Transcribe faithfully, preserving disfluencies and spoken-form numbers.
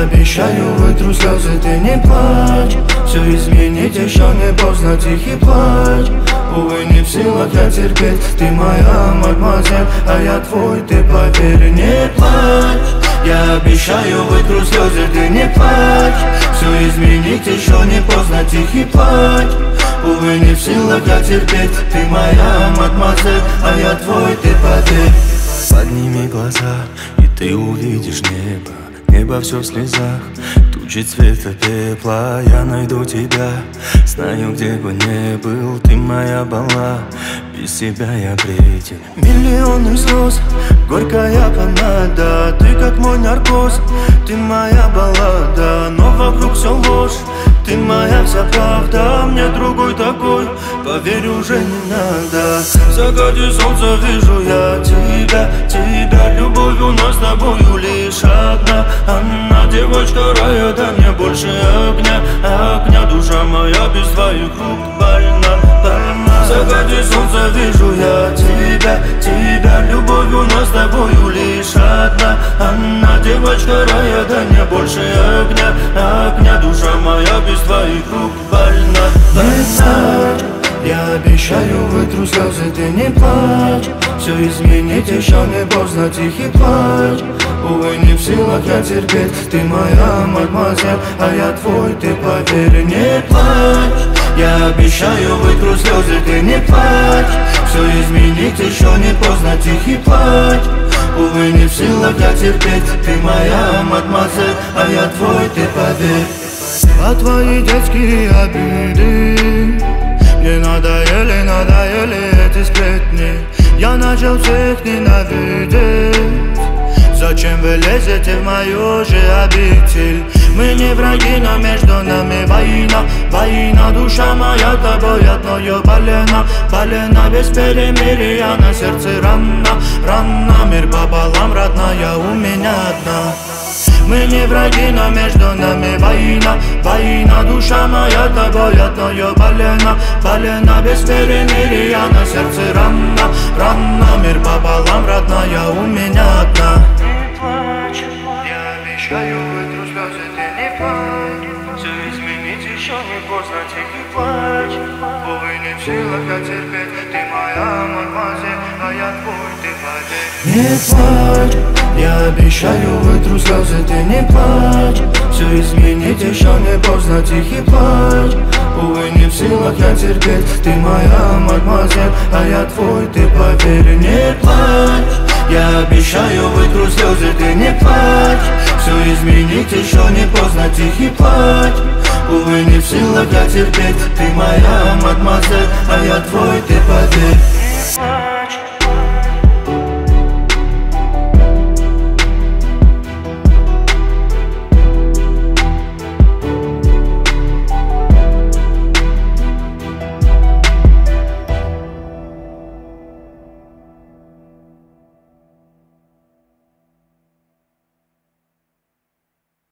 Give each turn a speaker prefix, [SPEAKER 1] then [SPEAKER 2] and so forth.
[SPEAKER 1] обещаю, вытру слезы, ты не плачь. Все изменить еще не поздно, тихий плач. Увы, не в силах я терпеть. Ты моя мадемуазель, а я твой, ты поверь, не плачь. Я обещаю, вытру слезы, ты не плачь. Все изменить еще не поздно, тихий плач. Увы, не в силах я терпеть. Ты моя мадемуазель, а я твой, ты поверь.
[SPEAKER 2] Подними глаза, и ты увидишь небо. Небо все в слезах, тучи цвета пепла. Я найду тебя, знаю, где бы не был. Ты моя была, без тебя я бреден. Миллионы слез, горькая помада. Ты как мой наркоз, ты моя баллада. Но вокруг все ложь, ты моя вся правда. Мне другой такой, поверь, уже не надо. В закате солнца вижу я тебя, тебя. Любовь у нас с тобою лишь одна. Она девочка рая, да мне больше огня, огня. Душа моя без твоих рук больна, больна. В закате солнца вижу я тебя, тебя. Любовь у нас с тобою лишь одна. Она девочка рая, да мне больше огня, огня. Душа моя без твоих рук больна, больна.
[SPEAKER 1] Я обещаю, вытру слезы, ты не плачь. Все изменить еще не поздно, тихий плач. Увы, не в силах я терпеть. Ты моя мадемуазель, а я твой, ты поверь, не плачь. Я обещаю, вытру слезы, ты не плачь. Все изменить еще не поздно, тихий плач. Увы, не в силах я терпеть. Ты моя мадемуазель, а я твой, ты поверь.
[SPEAKER 2] А твои детские обиды мне надоели, надоели эти сплетни. Я начал всех ненавидеть. Зачем вы лезете в мою же обитель? Мы не враги, но между нами война, война. Душа моя тобой одно полено, полено. Без перемирия на сердце рана, рана. Мир пополам, родная, у меня одна. Мы не враги, но между нами война, война. Душа моя тобой одно полено, полено. Без перемирия на сердце рана, рана. Мир пополам, родная, у меня одна.
[SPEAKER 1] Не плачь, я обещаю, вытру слезы, ты не плачь. Все изменить еще не поздно, тихий плач. Увы, не в силах я терпеть. Ты моя мадемуазель, а я твой, ты поверь. Не плачь, я обещаю, вытру слезы, ты не плачь. Все изменить еще не поздно, тихий плач. Увы, не в силах я терпеть. Ты моя мадемуазель, а я твой, ты поверь, не плачь. Я обещаю, вытру слезы, ты не плачь. Все изменить еще не поздно, тихий плач. Увы, не в силах я терпеть. Ты моя мадемуазель, а я твой, ты поверь.